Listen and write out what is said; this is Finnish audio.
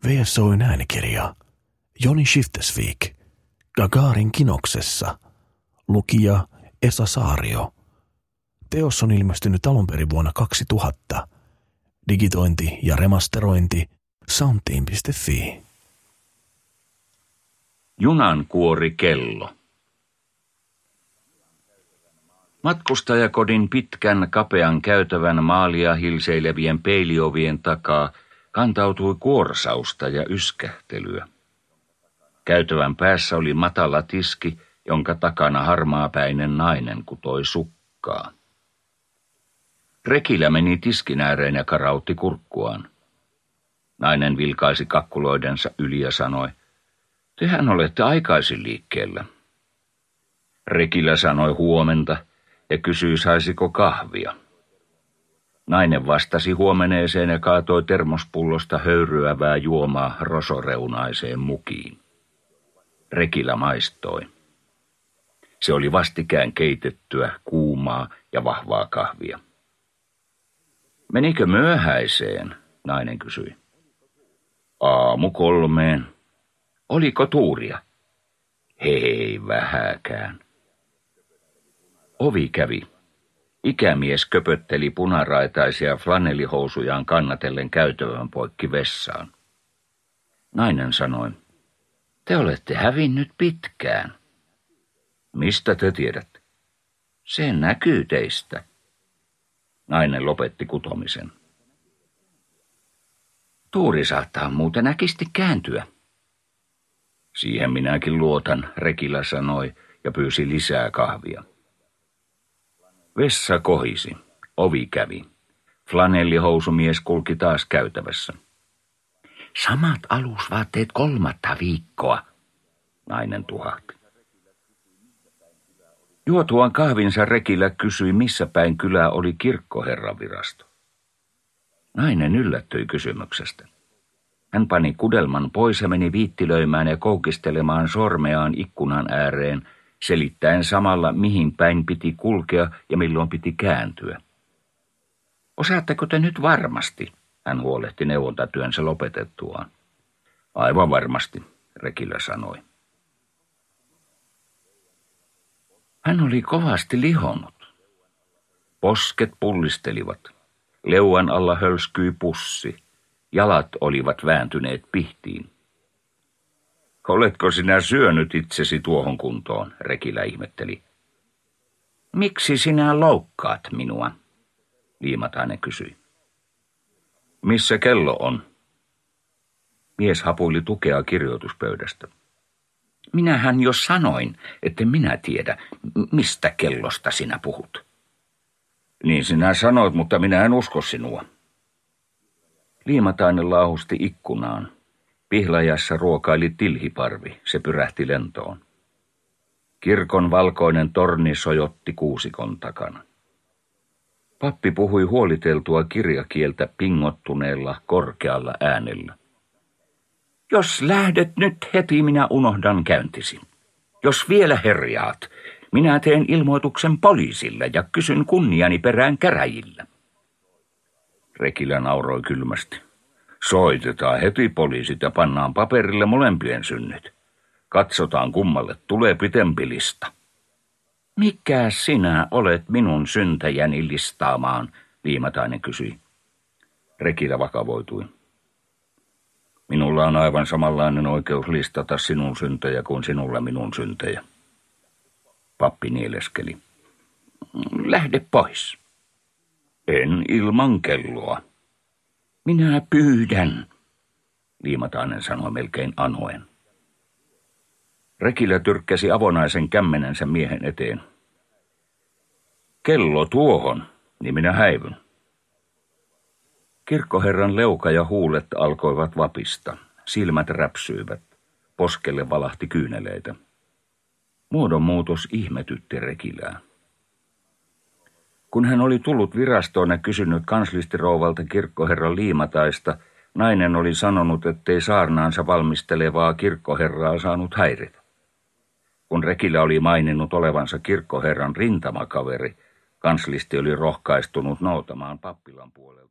VSO:n äänikirja. Joni Shiftesvik. Gagarin kinoksessa. Lukija Esa Saario. Teos on ilmestynyt alun perin vuonna 2000. Digitointi ja remasterointi soundteam.fi. Junankuorikello. Matkustajakodin pitkän kapean käytävän maalia hilseilevien peiliovien takaa kantautui kuorsausta ja yskähtelyä. Käytävän päässä oli matala tiski, jonka takana harmaapäinen nainen kutoi sukkaa. Rekilä meni tiskin ääreen ja karautti kurkkuaan. Nainen vilkaisi kakkuloidensa yli ja sanoi, "Tehän olette aikaisin liikkeellä." Rekilä sanoi huomenta ja kysyi, saisiko kahvia. Nainen vastasi huomeneeseen ja kaatoi termospullosta höyryävää juomaa rosoreunaiseen mukiin. Rekilä maistoi. Se oli vastikään keitettyä, kuumaa ja vahvaa kahvia. "Menikö myöhäiseen?" nainen kysyi. 2:30. "Oliko tuuria?" "Hei, vähäkään." Ovi kävi. Ikämies köpötteli punaraitaisia flanellihousujaan kannatellen käytävän poikki vessaan. Nainen sanoi, "Te olette hävinnyt pitkään." "Mistä te tiedätte?" "Se näkyy teistä." Nainen lopetti kutomisen. "Tuuri saattaa muuten äkisti kääntyä." "Siihen minäkin luotan", Rekilä sanoi ja pyysi lisää kahvia. Vessa kohisi. Ovi kävi. Flanellihousumies kulki taas käytävässä. "Samat alusvaatteet 3. viikkoa", nainen tuhahti. Juotuaan kahvinsa Rekilä kysyi, missä päin kylää oli kirkkoherran virasto. Nainen yllättyi kysymyksestä. Hän pani kudelman pois ja meni viittilöimään ja koukistelemaan sormeaan ikkunan ääreen, selittäen samalla, mihin päin piti kulkea ja milloin piti kääntyä. "Osaatteko te nyt varmasti?" hän huolehti neuvontatyönsä lopetettuaan. "Aivan varmasti", Rekilä sanoi. Hän oli kovasti lihonnut. Posket pullistelivat. Leuan alla hölskyi pussi. Jalat olivat vääntyneet pihtiin. "Oletko sinä syönyt itsesi tuohon kuntoon?" Rekilä ihmetteli. "Miksi sinä loukkaat minua?" Liimatainen kysyi. "Missä kello on?" Mies hapuili tukea kirjoituspöydästä. "Minähän jo sanoin, että minä tiedä, mistä kellosta sinä puhut." "Niin sinä sanoit, mutta minä en usko sinua." Liimatainen laahusti ikkunaan. Pihlajassa ruokaili tilhiparvi, se pyrähti lentoon. Kirkon valkoinen torni sojotti kuusikon takana. Pappi puhui huoliteltua kirjakieltä pingottuneella korkealla äänellä. "Jos lähdet nyt heti, minä unohdan käyntisi. Jos vielä herjaat, minä teen ilmoituksen poliisille ja kysyn kunniani perään käräjillä." Rekilä nauroi kylmästi. "Soitetaan heti poliisit ja pannaan paperille molempien synnit. Katsotaan, kummalle tulee pitempi lista." "Mikä sinä olet minun syntäjäni listaamaan?" Liimatainen kysyi. Rekilä vakavoitui. "Minulla on aivan samanlainen oikeus listata sinun syntejä kuin sinulla minun syntejä." Pappi nieleskeli. "Lähde pois." "En ilman kelloa." "Minä pyydän", Liimatainen sanoi melkein anoen. Rekilä tyrkkäsi avonaisen kämmenensä miehen eteen. "Kello tuohon, niin minä häivyn." Kirkkoherran leuka ja huulet alkoivat vapista. Silmät räpsyivät. Poskelle valahti kyyneleitä. Muodonmuutos ihmetytti Rekilää. Kun hän oli tullut virastoon ja kysynyt kanslistirouvalta kirkkoherran Liimataista, nainen oli sanonut, ettei saarnaansa valmistelevaa kirkkoherraa saanut häiritä. Kun Rekilä oli maininnut olevansa kirkkoherran rintamakaveri, kanslisti oli rohkaistunut noutamaan pappilan puolelle.